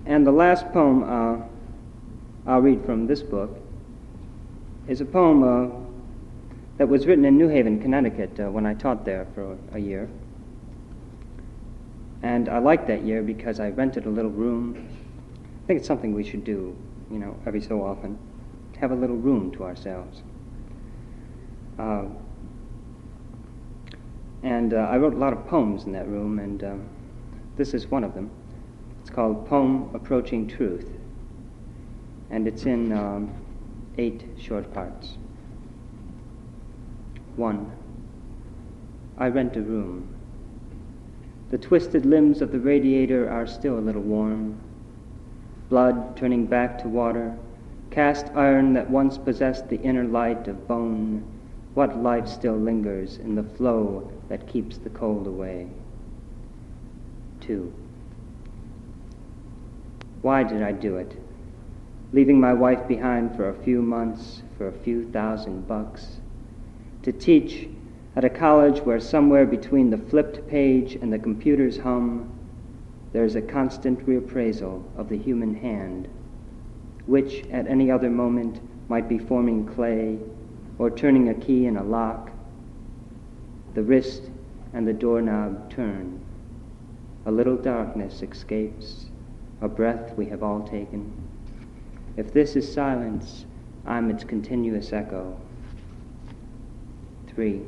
And the last poem I'll read from this book is a poem that was written in New Haven, Connecticut, when I taught there for a year. And I liked that year because I rented a little room. I think it's something we should do, every so often. Have a little room to ourselves. And I wrote a lot of poems in that room, and this is one of them. It's called Poem Approaching Truth, and it's in 8 short parts. 1. I rent a room. The twisted limbs of the radiator are still a little warm. Blood turning back to water, cast iron that once possessed the inner light of bone. What life still lingers in the flow that keeps the cold away? 2. Why did I do it? Leaving my wife behind for a few months, for a few $1,000, to teach at a college where somewhere between the flipped page and the computer's hum, there is a constant reappraisal of the human hand, which at any other moment might be forming clay or turning a key in a lock. The wrist and the doorknob turn. A little darkness escapes, a breath we have all taken. If this is silence, I'm its continuous echo. 3.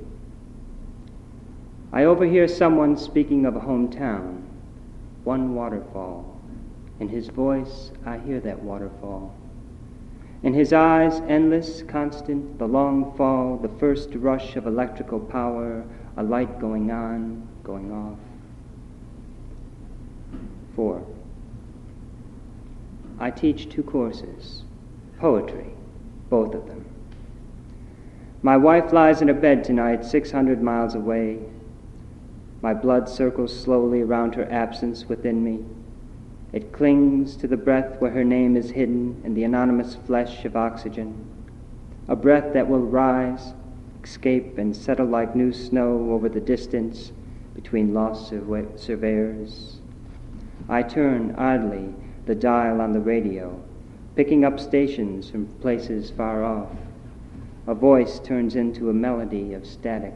I overhear someone speaking of a hometown, one waterfall. In his voice, I hear that waterfall. In his eyes, endless, constant, the long fall, the first rush of electrical power, a light going on, going off. 4. I teach 2 courses, poetry, both of them. My wife lies in her bed tonight, 600 miles away. My blood circles slowly around her absence within me. It clings to the breath where her name is hidden in the anonymous flesh of oxygen, a breath that will rise, escape, and settle like new snow over the distance between lost surveyors. I turn idly the dial on the radio, picking up stations from places far off. A voice turns into a melody of static.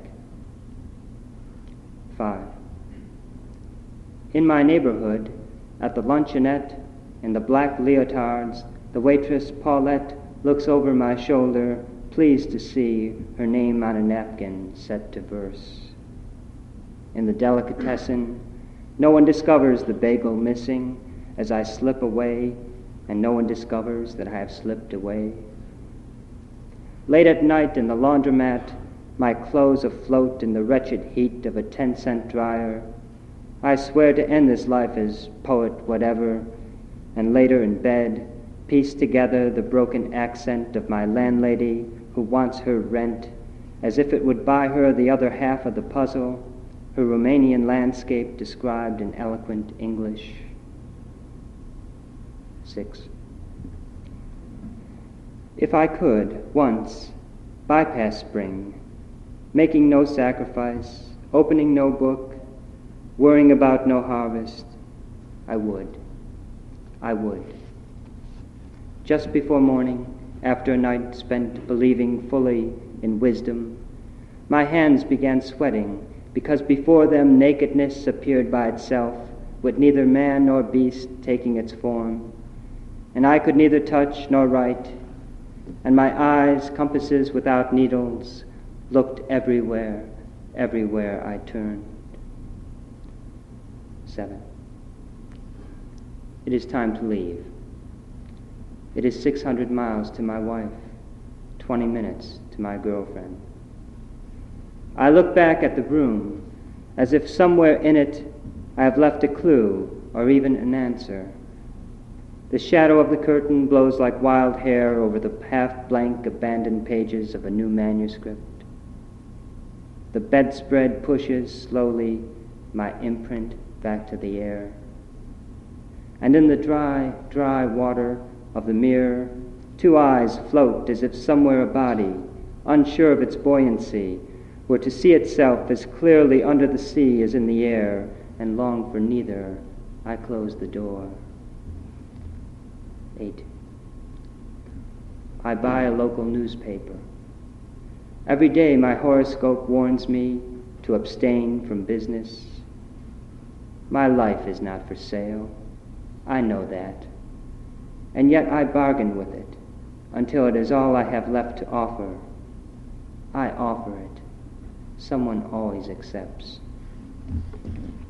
5. In my neighborhood, at the luncheonette, in the black leotards, the waitress Paulette looks over my shoulder, pleased to see her name on a napkin set to verse. In the delicatessen, no one discovers the bagel missing as I slip away, and no one discovers that I have slipped away. Late at night in the laundromat, my clothes afloat in the wretched heat of a 10-cent dryer, I swear to end this life as poet whatever, and later in bed, piece together the broken accent of my landlady who wants her rent, as if it would buy her the other half of the puzzle, her Romanian landscape described in eloquent English. 6. If I could, once, bypass spring, making no sacrifice, opening no book, worrying about no harvest, I would. Just before morning, after a night spent believing fully in wisdom, my hands began sweating because before them nakedness appeared by itself, with neither man nor beast taking its form, and I could neither touch nor write, and my eyes, compasses without needles, looked everywhere I turned. 7. It is time to leave. It is 600 miles to my wife, 20 minutes to my girlfriend. I look back at the room as if somewhere in it I have left a clue or even an answer. The shadow of the curtain blows like wild hair over the half-blank abandoned pages of a new manuscript. The bedspread pushes slowly my imprint back to the air. And in the dry, dry water of the mirror, 2 eyes float as if somewhere a body, unsure of its buoyancy, were to see itself as clearly under the sea as in the air, and long for neither, I close the door. 8. I buy a local newspaper. Every day my horoscope warns me to abstain from business. My life is not for sale. I know that. And yet I bargain with it until it is all I have left to offer. I offer it. Someone always accepts.